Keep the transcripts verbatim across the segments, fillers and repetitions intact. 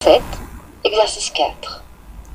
sept. Exercice quatre.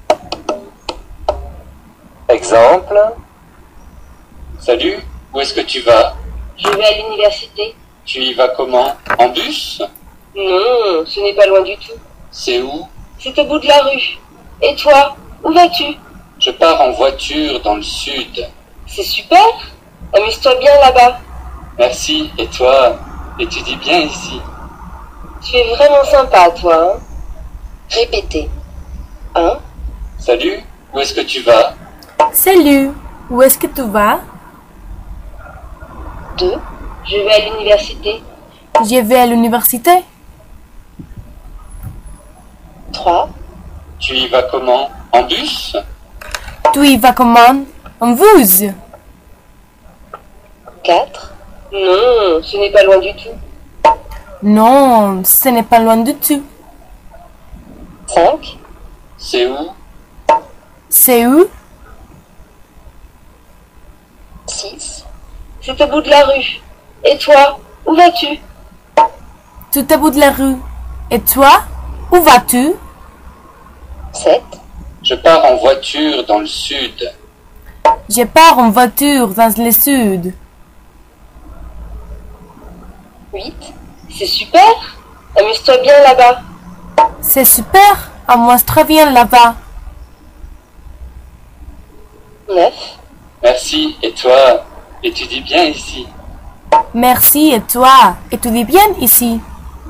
Exemple. Salut, où est-ce que tu vas? Je vais à l'université. Tu y vas comment? En bus? Non, ce n'est pas loin du tout. C'est où? C'est au bout de la rue. Et toi, où vas-tu? Je pars en voiture dans le sud. C'est super. Amuse-toi bien là-bas. Merci, et toi? Étudie bien ici. Tu es vraiment sympa, toi, hein? Répétez. un. Salut, où est-ce que tu vas? Salut, où est-ce que tu vas? deux. Je vais à l'université. Je vais à l'université. trois. Tu y vas comment? En bus? Tu y vas comment? En bus. quatre. Non, ce n'est pas loin du tout. Non, ce n'est pas loin du tout. cinq. C'est où? C'est où? six. C'est au bout de la rue. Et toi, où vas-tu? Tout au bout de la rue. Et toi, où vas-tu? sept. Je pars en voiture dans le sud. Je pars en voiture dans le sud. huit. C'est super. Amuse-toi bien là-bas. C'est super, amuse-toi bien là-bas. neuf. Merci, et toi? Étudie bien ici. Merci, et toi? Étudie bien ici.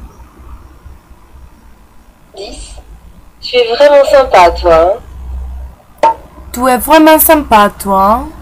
dix. Tu es vraiment sympa, toi, hein? Tu es vraiment sympa, toi. Hein?